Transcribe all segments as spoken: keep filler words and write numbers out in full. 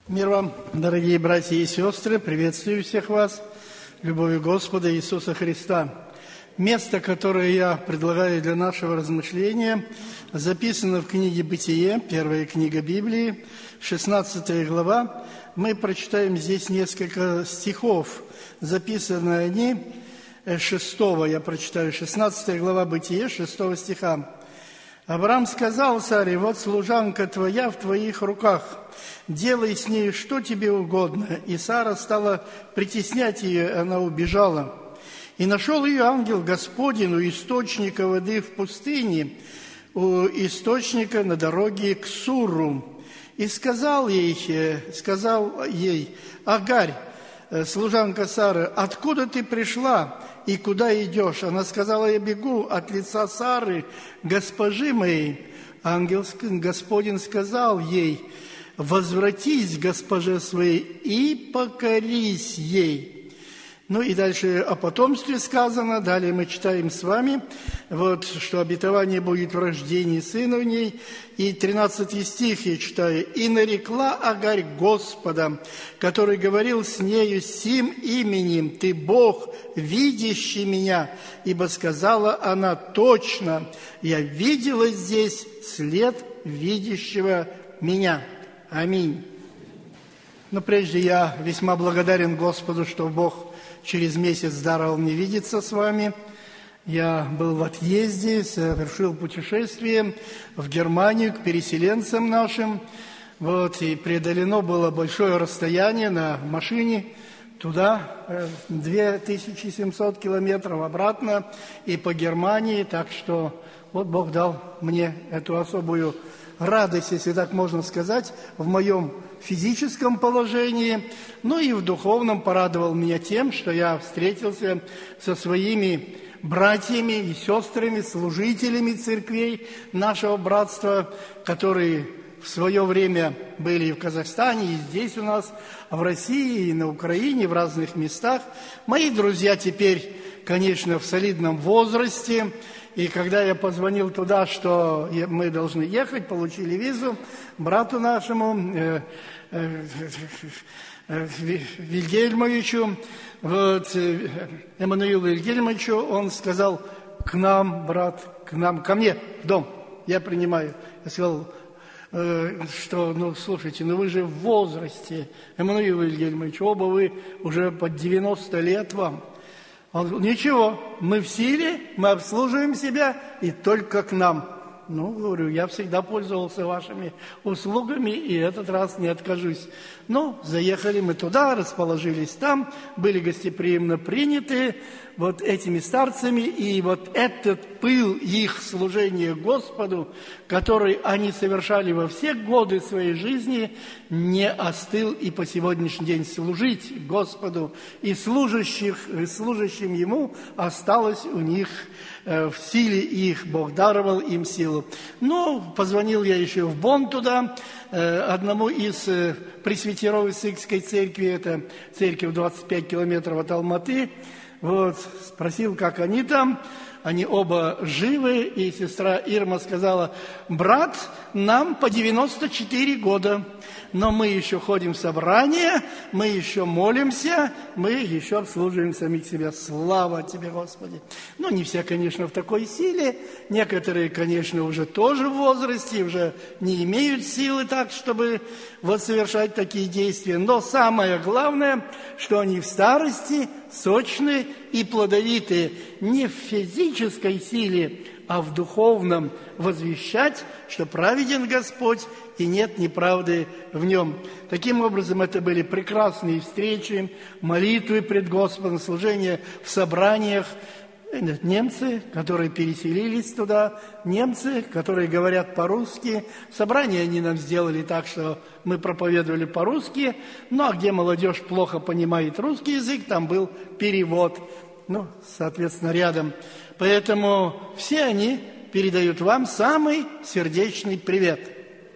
Мир вам, дорогие братья и сестры, приветствую всех вас, любовью Господа Иисуса Христа. Место, которое я предлагаю для нашего размышления, записано в книге «Бытие», первая книга Библии, шестнадцатая глава. Мы прочитаем здесь несколько стихов, записаны они шестого, я прочитаю, шестнадцатая глава «Бытие», шестого стиха. «Авраам сказал Саре: вот служанка твоя в твоих руках, делай с ней что тебе угодно». И Сара стала притеснять ее, она убежала. И нашел ее ангел Господень у источника воды в пустыне, у источника на дороге к Суру. И сказал ей, сказал ей: Агарь, служанка Сары, откуда ты пришла и куда идешь? Она сказала: я бегу от лица Сары, госпожи моей. Ангел Господень сказал ей: возвратись к госпоже своей и покорись ей. Ну и дальше о потомстве сказано. Далее мы читаем с вами, вот, что обетование будет в рождении сына в ней. И тринадцатый стих я читаю. «И нарекла Агарь Господа, который говорил с нею сим именем: Ты Бог, видящий меня. Ибо сказала она: точно, я видела здесь след видящего меня». Аминь. Но прежде я весьма благодарен Господу, что Бог через месяц даровал мне видеться с вами. Я был в отъезде, совершил путешествие в Германию к переселенцам нашим. Вот, и преодолено было большое расстояние на машине туда, две тысячи семьсот километров обратно, и по Германии. Так что вот Бог дал мне эту особую радость, если так можно сказать, в моем физическом положении, ну и в духовном порадовал меня тем, что я встретился со своими братьями и сестрами, служителями церквей нашего братства, которые в свое время были и в Казахстане, и здесь у нас, в России, и на Украине, в разных местах. Мои друзья теперь, конечно, в солидном возрасте. И когда я позвонил туда, что мы должны ехать, получили визу, брату нашему, э, э, э, Вильгельмовичу, вот, э, Эммануилу Вильгельмовичу, он сказал: к нам, брат, к нам, ко мне, в дом, я принимаю. Я сказал, э, что, ну, слушайте, ну вы же в возрасте, Эммануил Вильгельмович, оба вы уже под девяносто лет вам. Он говорит: ничего, мы в силе, мы обслуживаем себя, и только к нам. Ну, говорю, я всегда пользовался вашими услугами, и этот раз не откажусь. Ну, заехали мы туда, расположились там, были гостеприимно приняты вот этими старцами, и вот этот пыл их служения Господу, который они совершали во все годы своей жизни, не остыл и по сегодняшний день. Служить Господу и служащих, и служащим Ему осталось у них э, в силе их, Бог даровал им силу. Ну, позвонил я еще в Бонн туда, э, одному из э, пресвитеров Иссыкской церкви, это церковь двадцать пять километров от Алматы. Вот, спросил, как они там. Они оба живы, и сестра Ирма сказала: брат, нам по девяносто четыре года, но мы еще ходим в собрания, мы еще молимся, мы еще обслуживаем самих себя. Слава Тебе, Господи! Ну, не все, конечно, в такой силе, некоторые, конечно, уже тоже в возрасте, уже не имеют силы так, чтобы вот совершать такие действия. Но самое главное, что они в старости сочные и плодовитые, не в физической силе, а в духовном, возвещать, что праведен Господь и нет неправды в Нем. Таким образом, это были прекрасные встречи, молитвы пред Господом, служение в собраниях. Немцы, которые переселились туда, немцы, которые говорят по-русски. Собрание они нам сделали так, что мы проповедовали по-русски. Ну, а где молодежь плохо понимает русский язык, там был перевод. Ну, соответственно, рядом. Поэтому все они передают вам самый сердечный привет.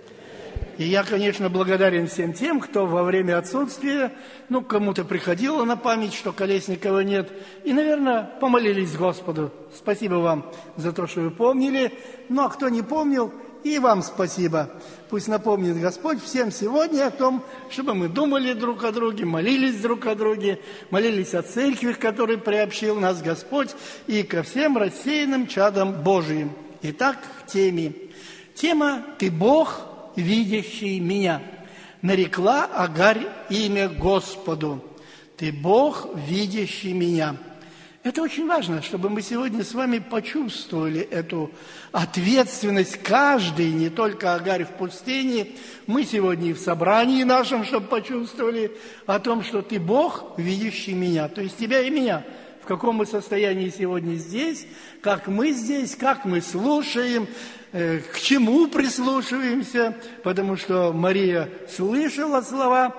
И я, конечно, благодарен всем тем, кто во время отсутствия, ну, кому-то приходило на память, что Колесникова нет, и, наверное, помолились Господу. Спасибо вам за то, что вы помнили. Ну, а кто не помнил, и вам спасибо. Пусть напомнит Господь всем сегодня о том, чтобы мы думали друг о друге, молились друг о друге, молились о церкви, к которой приобщил нас Господь, и ко всем рассеянным чадам Божиим. Итак, к теме. Тема «Ты Бог, видящий меня». Нарекла Агарь имя Господу. «Ты Бог, видящий меня». Это очень важно, чтобы мы сегодня с вами почувствовали эту ответственность каждый, не только Агарь в пустыне. Мы сегодня и в собрании нашем, чтобы почувствовали о том, что ты Бог, видящий меня, то есть тебя и меня. В каком мы состоянии сегодня здесь, как мы здесь, как мы слушаем, э, к чему прислушиваемся, потому что Мария слышала слова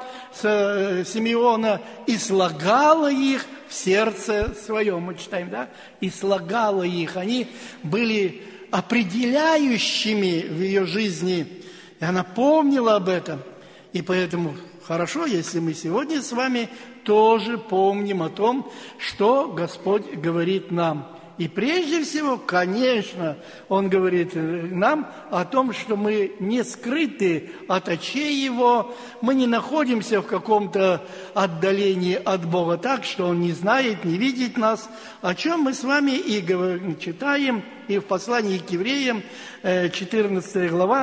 Симеона и слагала их в сердце своем, мы читаем, да, и слагала их. Они были определяющими в ее жизни, и она помнила об этом. И поэтому хорошо, если мы сегодня с вами тоже помним о том, что Господь говорит нам. И прежде всего, конечно, Он говорит нам о том, что мы не скрыты от очей Его, мы не находимся в каком-то отдалении от Бога так, что Он не знает, не видит нас, о чем мы с вами и говорим, читаем, и в послании к евреям, четырнадцатая глава,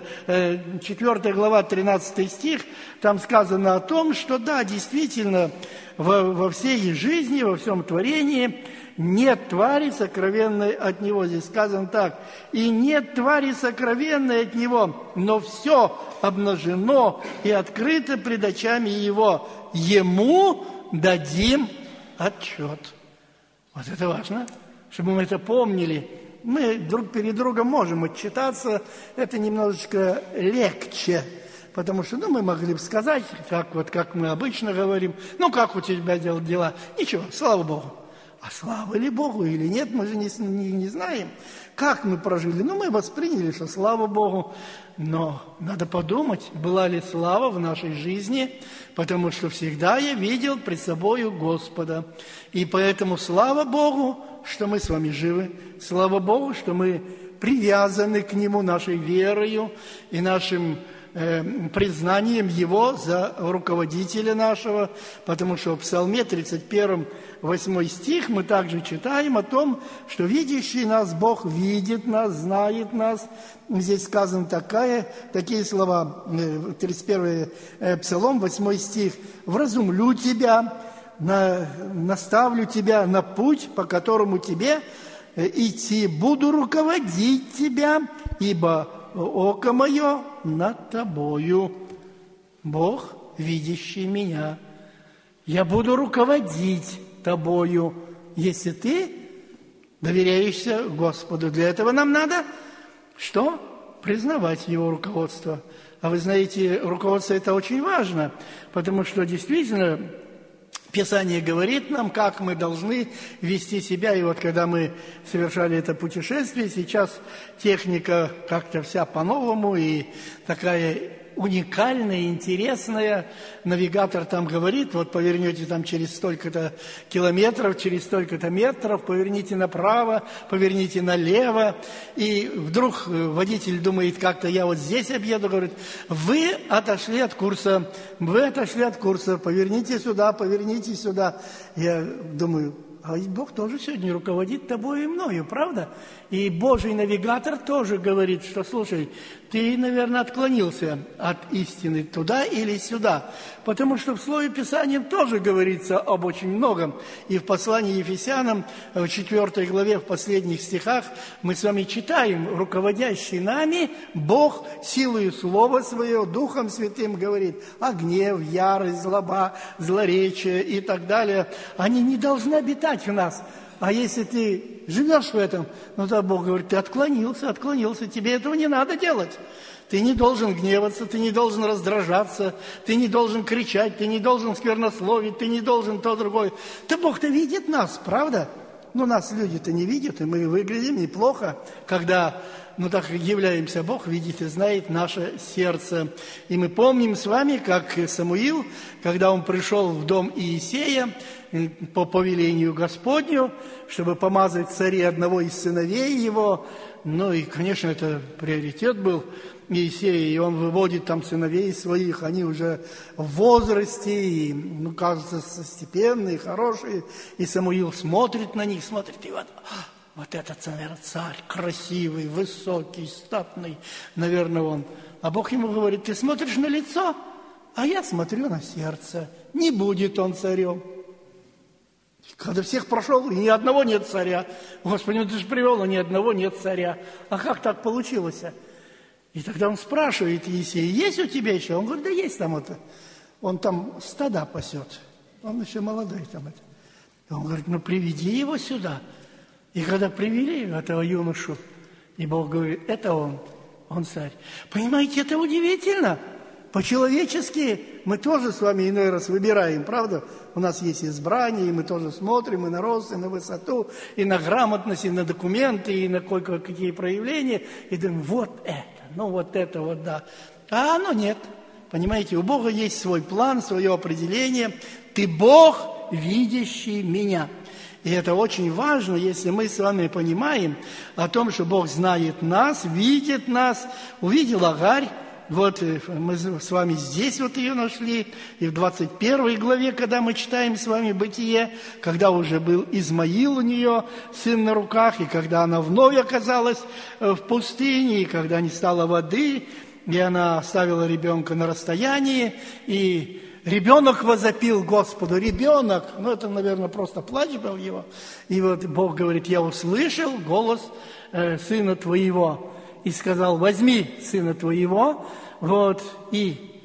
четвёртая глава, тринадцатый стих, там сказано о том, что да, действительно, во, во всей жизни, во всем творении нет твари сокровенной от Него. Здесь сказано так. И нет твари сокровенной от Него, но все обнажено и открыто пред очами Его. Ему дадим отчет. Вот это важно, чтобы мы это помнили. Мы друг перед другом можем отчитаться. Это немножечко легче. Потому что, ну, мы могли бы сказать, как, вот, как мы обычно говорим, ну, как у тебя дела? Ничего, слава Богу. А слава ли Богу или нет, мы же не, не, не знаем, как мы прожили. Ну, мы восприняли, что слава Богу, но надо подумать, была ли слава в нашей жизни, потому что всегда я видел пред собою Господа. И поэтому слава Богу, что мы с вами живы, слава Богу, что мы привязаны к Нему нашей верою и нашим признанием Его за руководителя нашего, потому что в Псалме тридцать первом, восьмой стих мы также читаем о том, что видящий нас Бог видит нас, знает нас. Здесь сказано такая, такие слова, тридцать первый Псалом, восьмой стих. «Вразумлю тебя, на, наставлю тебя на путь, по которому тебе идти, буду руководить тебя, ибо око мое над тобою, Бог, видящий меня. Я буду руководить тобою, если ты доверяешься Господу. Для этого нам надо что? Признавать Его руководство. А вы знаете, руководство – это очень важно, потому что действительно Писание говорит нам, как мы должны вести себя. И вот когда мы совершали это путешествие, сейчас техника как-то вся по-новому и такая уникальная, интересная. Навигатор там говорит, вот повернете там через столько-то километров, через столько-то метров, поверните направо, поверните налево. И вдруг водитель думает, как-то я вот здесь объеду, говорит, вы отошли от курса, вы отошли от курса, поверните сюда, поверните сюда. Я думаю, а ведь Бог тоже сегодня руководит тобой и мною, правда? И Божий навигатор тоже говорит, что, слушай, ты, наверное, отклонился от истины туда или сюда. Потому что в Слове Писания тоже говорится об очень многом. И в послании Ефесянам, в четвёртой главе, в последних стихах, мы с вами читаем, руководящий нами Бог силою Слова Своего, Духом Святым говорит, а гнев, ярость, злоба, злоречие и так далее, они не должны обитать в нас. А если ты живешь в этом, ну то Бог говорит, ты отклонился, отклонился, тебе этого не надо делать. Ты не должен гневаться, ты не должен раздражаться, ты не должен кричать, ты не должен сквернословить, ты не должен то, другое. Да Бог-то видит нас, правда? Ну, нас люди-то не видят, и мы выглядим неплохо, когда, ну, так являемся, Бог видит и знает наше сердце. И мы помним с вами, как Самуил, когда он пришел в дом Иисея по повелению Господню, чтобы помазать царе одного из сыновей его. Ну, и, конечно, это приоритет был Иисея, и он выводит там сыновей своих, они уже в возрасте, и, ну, кажется, степенные, хорошие, и Самуил смотрит на них, смотрит, и вот, вот этот, наверное, царь, красивый, высокий, статный, наверное, он. А Бог ему говорит, ты смотришь на лицо, а я смотрю на сердце, не будет он царем. Когда всех прошел, и ни одного нет царя. Господи, ну ты же привел, но ни одного нет царя. А как так получилось? И тогда он спрашивает Иисея, есть у тебя еще? Он говорит, да есть там это. Он там стада пасет. Он еще молодой там это. И он говорит, ну приведи его сюда. И когда привели этого юношу, и Бог говорит, это он, он царь. Понимаете, это удивительно. По-человечески мы тоже с вами иной раз выбираем, правда? У нас есть избрание, и мы тоже смотрим и на рост, и на высоту, и на грамотность, и на документы, и на кое-какие проявления, и думаем, вот это, ну вот это вот, да. А оно нет. Понимаете, у Бога есть свой план, свое определение. Ты Бог, видящий меня. И это очень важно, если мы с вами понимаем о том, что Бог знает нас, видит нас, увидел Агарь. Вот мы с вами здесь вот ее нашли, и в двадцать первой главе, когда мы читаем с вами Бытие, когда уже был Измаил у нее, сын на руках, и когда она вновь оказалась в пустыне, и когда не стало воды, и она оставила ребенка на расстоянии, и ребенок возопил Господу, ребенок, ну это, наверное, просто плач был его, и вот Бог говорит, я услышал голос э, сына твоего, и сказал, возьми сына твоего, вот, и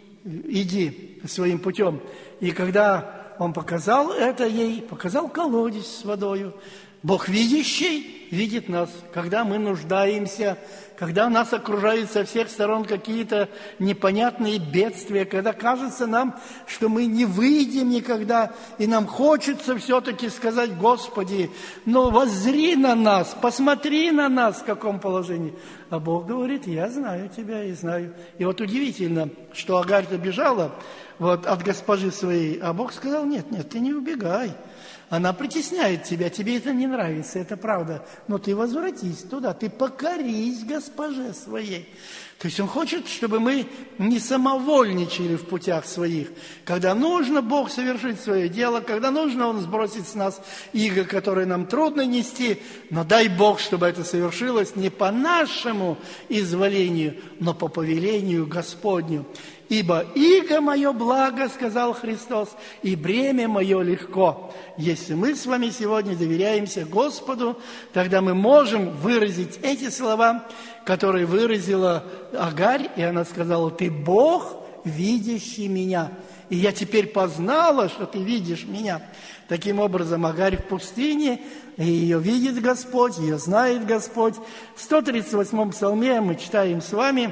иди своим путем. И когда он показал это ей, показал колодец с водою, Бог видящий видит нас, когда мы нуждаемся, когда нас окружают со всех сторон какие-то непонятные бедствия, когда кажется нам, что мы не выйдем никогда, и нам хочется все-таки сказать, Господи, ну воззри на нас, посмотри на нас, в каком положении. А Бог говорит, я знаю тебя и знаю. И вот удивительно, что Агарь-то бежала вот, от госпожи своей, а Бог сказал, нет, нет, ты не убегай. Она притесняет тебя, тебе это не нравится, это правда. Но ты возвратись туда, ты покорись госпоже своей. То есть Он хочет, чтобы мы не самовольничали в путях своих. Когда нужно Бог совершить свое дело, когда нужно Он сбросить с нас иго, которые нам трудно нести, но дай Бог, чтобы это совершилось не по нашему изволению, но по повелению Господню. «Ибо иго мое благо, — сказал Христос, — и бремя мое легко». Если мы с вами сегодня доверяемся Господу, тогда мы можем выразить эти слова, которые выразила Агарь, и она сказала, «Ты Бог, видящий меня, и я теперь познала, что ты видишь меня». Таким образом, Агарь в пустыне, и ее видит Господь, ее знает Господь. В сто тридцать восьмом псалме мы читаем с вами,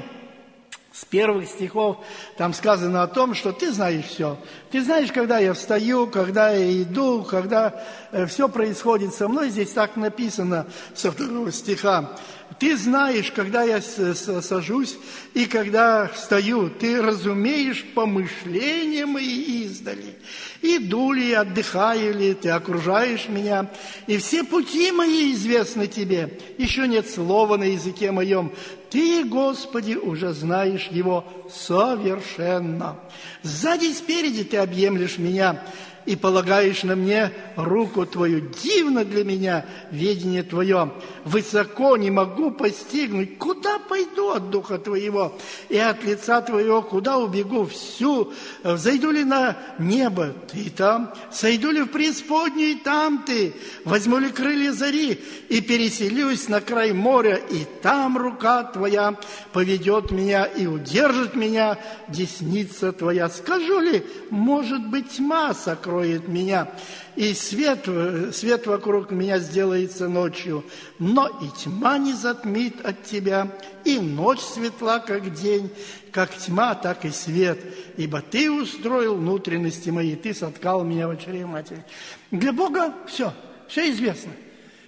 с первых стихов, там сказано о том, что ты знаешь все. Ты знаешь, когда я встаю, когда я иду, когда э, все происходит со мной. Здесь так написано со второго стиха. Ты знаешь, когда я сажусь и когда встаю. Ты разумеешь помышления мои издали. Иду ли, отдыхаю ли, ты окружаешь меня. И все пути мои известны тебе. Еще нет слова на языке моем. Ты, Господи, уже знаешь его совершенно. Сзади и спереди ты объемлешь меня и полагаешь на мне руку твою. Дивно для меня ведение твое. Высоко не могу постигнуть. Куда пойду от духа твоего и от лица твоего? Куда убегу? Всю. Взойду ли на небо? Ты там. Сойду ли в преисподнюю? И там ты. Возьму ли крылья зари и переселюсь на край моря? И там рука твоя поведет меня и удержит меня десница твоя. Скажу ли, может быть, тьма сокроет меня, и свет, свет вокруг меня сделается ночью, но и тьма не затмит от тебя, и ночь светла, как день, как тьма, так и свет, ибо ты устроил внутренности мои, ты соткал меня в чреве матери. Для Бога все, все известно.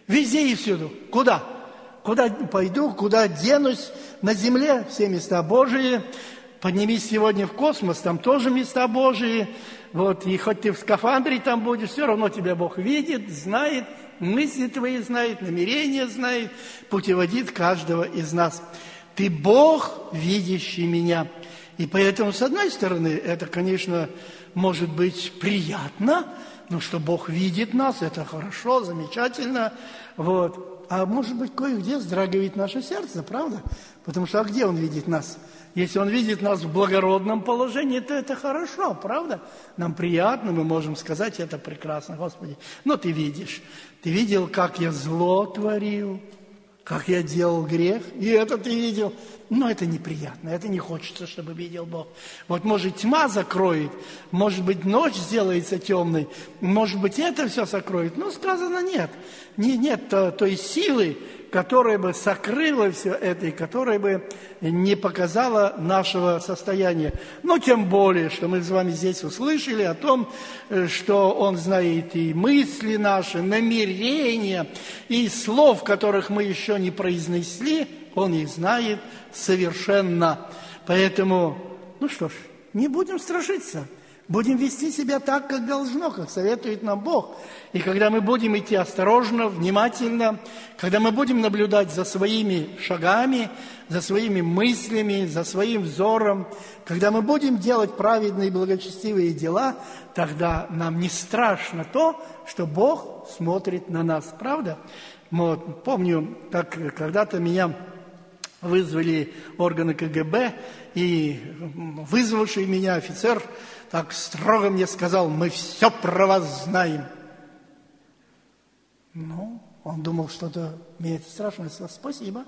Везде и всюду. Куда? Куда пойду, куда денусь? На земле все места Божии. Поднимись сегодня в космос, там тоже места Божии. Вот, и хоть ты в скафандре там будешь, все равно тебя Бог видит, знает, мысли твои знает, намерения знает, путеводит каждого из нас. Ты Бог, видящий меня. И поэтому, с одной стороны, это, конечно, может быть приятно, но что Бог видит нас, это хорошо, замечательно. Вот. А может быть, кое-где вздрагивает наше сердце, правда? Потому что, а где Он видит нас? Если Он видит нас в благородном положении, то это хорошо, правда? Нам приятно, мы можем сказать, это прекрасно, Господи. Но Ты видишь, Ты видел, как я зло творил, как я делал грех, и это Ты видел. Но это неприятно, это не хочется, чтобы видел Бог. Вот, может, тьма закроет, может быть, ночь сделается темной, может быть, это все сокроет. Но сказано нет. Не, нет той силы, которая бы сокрыла все это и которая бы не показала нашего состояния. Но тем более, что мы с вами здесь услышали о том, что Он знает и мысли наши, намерения, и слов, которых мы еще не произнесли, Он их знает совершенно. Поэтому, ну что ж, не будем страшиться. Будем вести себя так, как должно, как советует нам Бог. И когда мы будем идти осторожно, внимательно, когда мы будем наблюдать за своими шагами, за своими мыслями, за своим взором, когда мы будем делать праведные и благочестивые дела, тогда нам не страшно то, что Бог смотрит на нас. Правда? Вот, помню, как когда-то меня вызвали органы ка гэ бэ, и вызвавший меня офицер так строго мне сказал: мы все про вас знаем. Ну, он думал, что-то мне это страшно. Спасибо.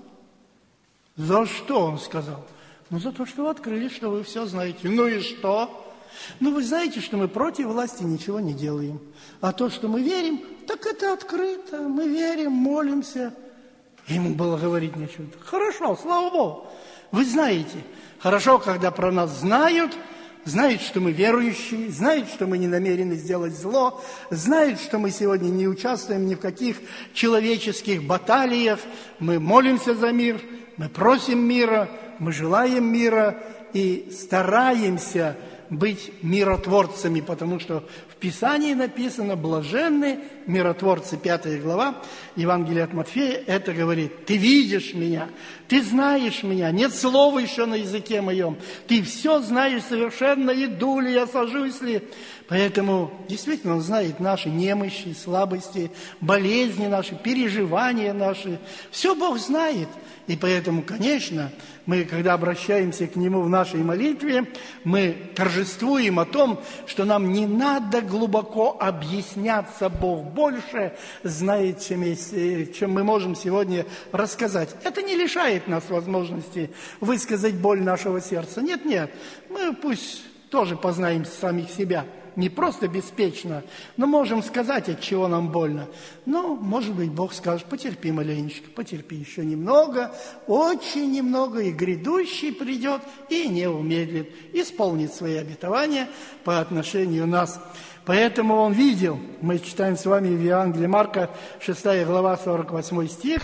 За что, он сказал? Ну, за то, что вы открыли, что вы все знаете. Ну и что? Ну, вы знаете, что мы против власти ничего не делаем. А то, что мы верим, так это открыто. Мы верим, молимся. Ему было говорить нечего. Хорошо, слава Богу. Вы знаете. Хорошо, когда про нас знают, знают, что мы верующие, знают, что мы не намерены сделать зло, знают, что мы сегодня не участвуем ни в каких человеческих баталиях. Мы молимся за мир, мы просим мира, мы желаем мира и стараемся быть миротворцами, потому что в Писании написано: блаженны миротворцы, пятая глава Евангелия от Матфея, это говорит: ты видишь меня, ты знаешь меня, нет слова еще на языке моем, ты все знаешь совершенно, иду ли я, сажусь ли. Поэтому действительно Он знает наши немощи, слабости, болезни наши, переживания наши, все Бог знает. И поэтому, конечно, мы, когда обращаемся к Нему в нашей молитве, мы торжествуем о том, что нам не надо глубоко объясняться. Бог больше знает, чем, есть, чем мы можем сегодня рассказать. Это не лишает нас возможности высказать боль нашего сердца. Нет, нет, мы пусть тоже познаем самих себя. Не просто беспечно, но можем сказать, от чего нам больно. Но, может быть, Бог скажет: потерпи маленечко, потерпи еще немного, очень немного, и грядущий придет, и не умедлит, исполнит свои обетования по отношению к нас. Поэтому Он видел, мы читаем с вами в Евангелии Марка, шестая глава, сорок восьмой стих,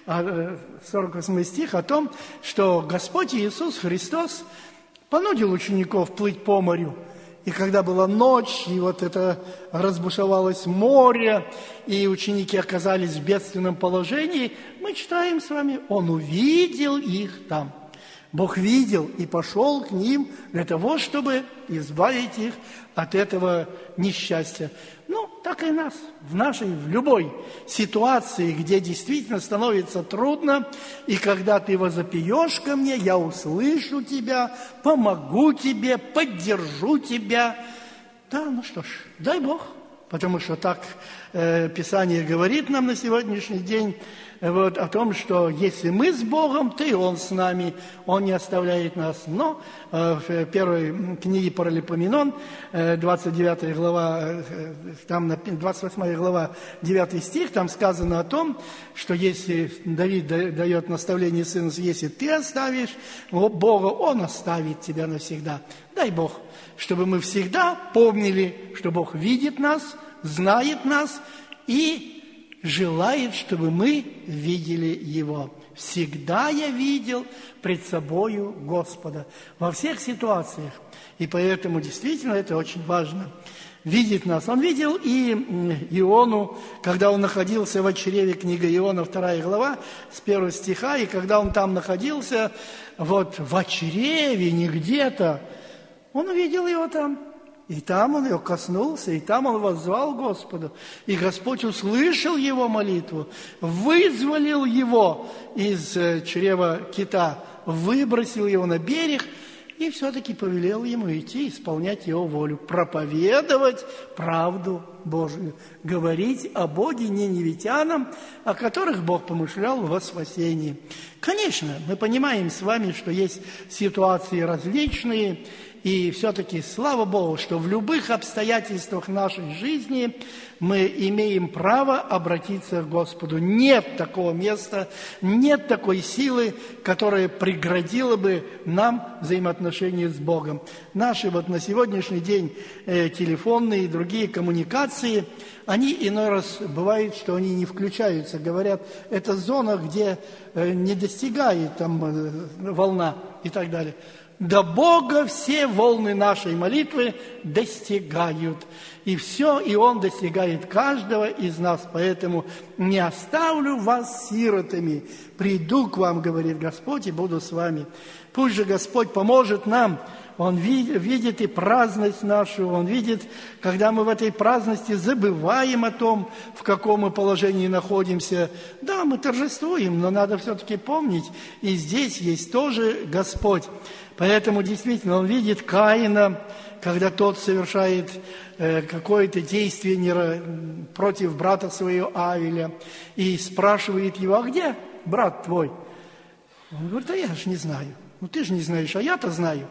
сорок восьмой стих о том, что Господь Иисус Христос понудил учеников плыть по морю. И когда была ночь, и вот это разбушевалось море, и ученики оказались в бедственном положении, мы читаем с вами: Он увидел их там. Бог видел и пошел к ним для того, чтобы избавить их от этого несчастья. Ну, так и нас, в нашей, в любой ситуации, где действительно становится трудно, и когда ты возопьешь ко мне, я услышу тебя, помогу тебе, поддержу тебя. Да, ну что ж, дай Бог, потому что так э, Писание говорит нам на сегодняшний день, вот, о том, что если мы с Богом, то и Он с нами, Он не оставляет нас. Но э, в первой книге Паралипоменон, э, двадцать девятая глава, э, там двадцать восьмая глава, девятый стих, там сказано о том, что если Давид дает наставление сыну: если ты оставишь Бога, Он оставит тебя навсегда. Дай Бог, чтобы мы всегда помнили, что Бог видит нас, знает нас и желает, чтобы мы видели Его. Всегда я видел пред собою Господа во всех ситуациях. И поэтому действительно это очень важно. Видит нас. Он видел и Иону, когда он находился в чреве, книга Иона, вторая глава, с первого стиха, и когда он там находился, вот в чреве, не где-то, он увидел его там. И там он его коснулся, и там он воззвал Господу. И Господь услышал его молитву, вызволил его из чрева кита, выбросил его на берег, и все-таки повелел ему идти, исполнять его волю, проповедовать правду Божию, говорить о Боге ниневитянам, о которых Бог помышлял во спасении. Конечно, мы понимаем с вами, что есть ситуации различные, и все-таки, слава Богу, что в любых обстоятельствах нашей жизни мы имеем право обратиться к Господу. Нет такого места, нет такой силы, которая преградила бы нам взаимоотношения с Богом. Наши вот на сегодняшний день э, телефонные и другие коммуникации, они иной раз бывает, что они не включаются. Говорят, это зона, где э, не достигает там э, волна и так далее. До Бога все волны нашей молитвы достигают. И все, и Он достигает каждого из нас. Поэтому не оставлю вас сиротами. Приду к вам, говорит Господь, и буду с вами. Пусть же Господь поможет нам. Он видит, видит и праздность нашу. Он видит, когда мы в этой праздности забываем о том, в каком мы положении находимся. Да, мы торжествуем, но надо все-таки помнить. И здесь есть тоже Господь. Поэтому действительно Он видит Каина, когда тот совершает э, какое-то действие не, против брата своего Авеля, и спрашивает его: а где брат твой? Он говорит: да я же не знаю. Ну ты же не знаешь, а я-то знаю.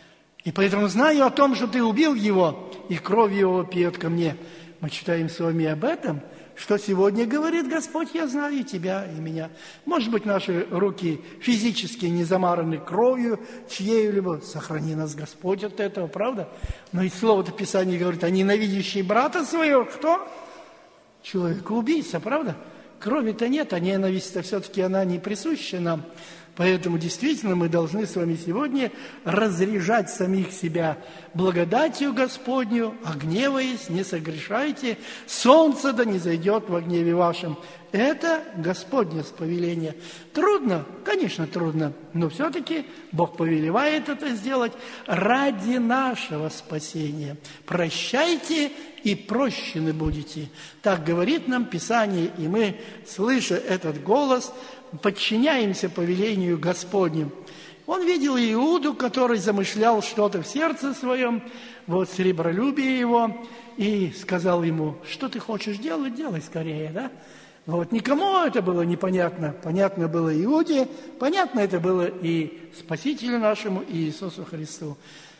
И поэтому знаю о том, что ты убил его, и кровь его пьет ко мне. Мы читаем с вами об этом, что сегодня говорит Господь: я знаю тебя и меня. Может быть, наши руки физически не замараны кровью чьей-либо. Сохрани нас, Господь, от этого, правда? Но и слово-то Писание говорит: а ненавидящий брата своего, кто? Человек-убийца, правда? Крови-то нет, а ненависть-то все-таки она не присуща нам. Поэтому действительно мы должны с вами сегодня разряжать самих себя благодатью Господню, а гневаясь, не согрешайте, солнце да не зайдет во гневе вашем. Это Господне повеление. Трудно? Конечно, трудно, но все-таки Бог повелевает это сделать ради нашего спасения. Прощайте, и прощены будете. Так говорит нам Писание, и мы, слыша этот голос, подчиняемся повелению Господню. Он видел Иуду, который замышлял что-то в сердце своем, вот сребролюбие его, и сказал ему: что ты хочешь делать, делай скорее, да? Вот никому это было непонятно. Понятно было Иуде, понятно это было и Спасителю нашему Иисусу Христу.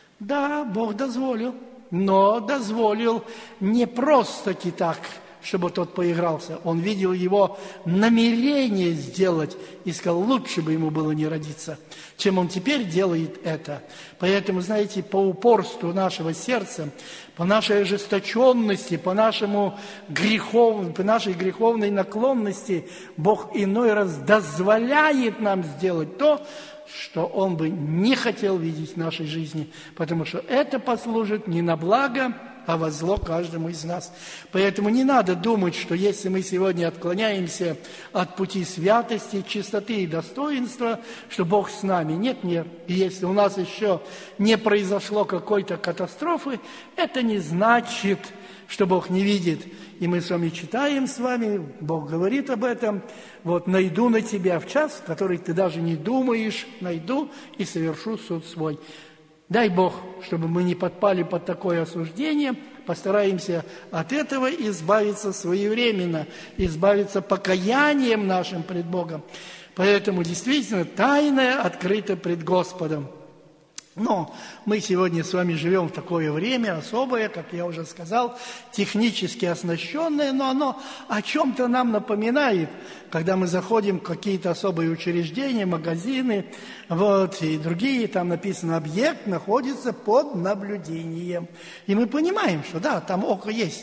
Да, Бог дозволил, но дозволил не просто-таки так, чтобы тот поигрался. Он видел его намерение сделать и сказал: лучше бы ему было не родиться, чем он теперь делает это. Поэтому, знаете, по упорству нашего сердца, по нашей ожесточенности, по нашему грехов, по нашей греховной наклонности, Бог иной раз дозволяет нам сделать то, что Он бы не хотел видеть в нашей жизни, потому что это послужит не на благо, а во зло каждому из нас. Поэтому не надо думать, что если мы сегодня отклоняемся от пути святости, чистоты и достоинства, что Бог с нами. Нет, нет. И если у нас еще не произошло какой-то катастрофы, это не значит, что Бог не видит. И мы с вами читаем с вами, Бог говорит об этом: вот найду на тебя в час, в который ты даже не думаешь, найду и совершу суд свой. Дай Бог, чтобы мы не подпали под такое осуждение, постараемся от этого избавиться своевременно, избавиться покаянием нашим пред Богом. Поэтому действительно тайное открыто пред Господом. Но мы сегодня с вами живем в такое время особое, как я уже сказал, технически оснащенное, но оно о чем-то нам напоминает, когда мы заходим в какие-то особые учреждения, магазины, вот, и другие, там написано: объект находится под наблюдением. И мы понимаем, что да, там око есть.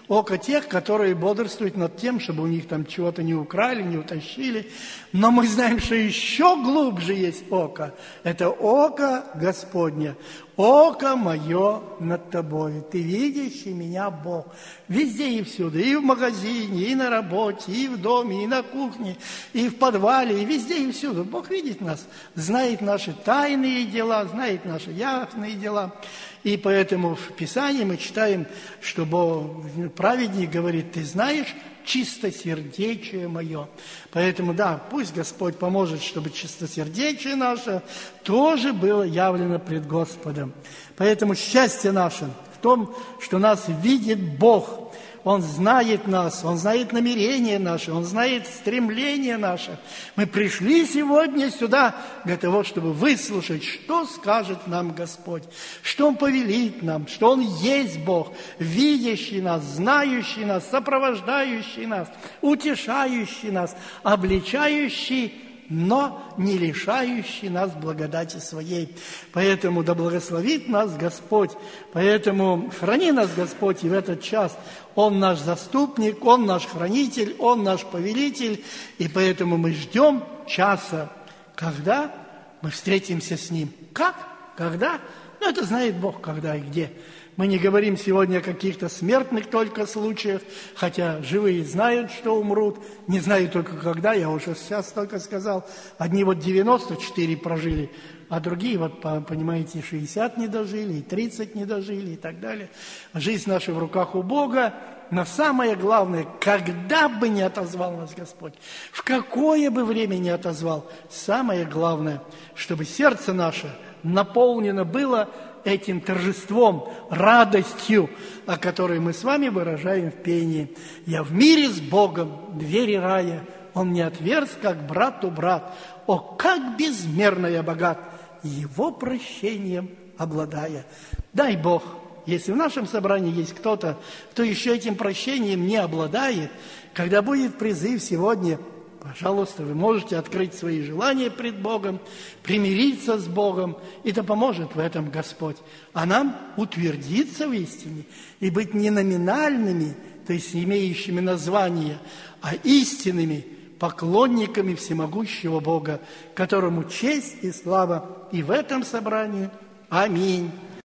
Око тех, которые бодрствуют над тем, чтобы у них там чего-то не украли, не утащили. Но мы знаем, что еще глубже есть око. Это око Господне. Око мое над тобой. Ты видящий меня Бог. Везде и всюду. И в магазине, и на работе, и в доме, и на кухне, и в подвале, и везде и всюду. Бог видит нас, знает наши тайные дела, знает наши явные дела. И поэтому в Писании мы читаем, что Бог, праведник говорит: ты знаешь чистосердечие мое. Поэтому, да, пусть Господь поможет, чтобы чистосердечие наше тоже было явлено пред Господом. Поэтому счастье наше в том, что нас видит Бог. Он знает нас, Он знает намерения наши, Он знает стремления наши. Мы пришли сегодня сюда для того, чтобы выслушать, что скажет нам Господь, что Он повелит нам, что Он есть Бог, видящий нас, знающий нас, сопровождающий нас, утешающий нас, обличающий, но не лишающий нас благодати Своей. Поэтому да благословит нас Господь, поэтому храни нас Господь и в этот час. Он наш заступник, Он наш хранитель, Он наш повелитель, и поэтому мы ждем часа, когда мы встретимся с Ним. Как? Когда? Ну, это знает Бог, когда и где. Мы не говорим сегодня о каких-то смертных только случаях, хотя живые знают, что умрут, не знают только когда, я уже сейчас только сказал. Одни вот девяносто четыре прожили, а другие, вот, понимаете, шестьдесят не дожили, и тридцать не дожили, и так далее. Жизнь наша в руках у Бога, но самое главное, когда бы не отозвал нас Господь, в какое бы время не отозвал, самое главное, чтобы сердце наше наполнено было этим торжеством, радостью, о которой мы с вами выражаем в пении. «Я в мире с Богом, двери рая, Он не отверз, как брату брат. О, как безмерно я богат, Его прощением обладая». Дай Бог, если в нашем собрании есть кто-то, кто еще этим прощением не обладает, когда будет призыв сегодня, пожалуйста, вы можете открыть свои желания пред Богом, примириться с Богом, и да поможет в этом Господь. А нам утвердиться в истине и быть не номинальными, то есть имеющими название, а истинными поклонниками всемогущего Бога, которому честь и слава и в этом собрании. Аминь.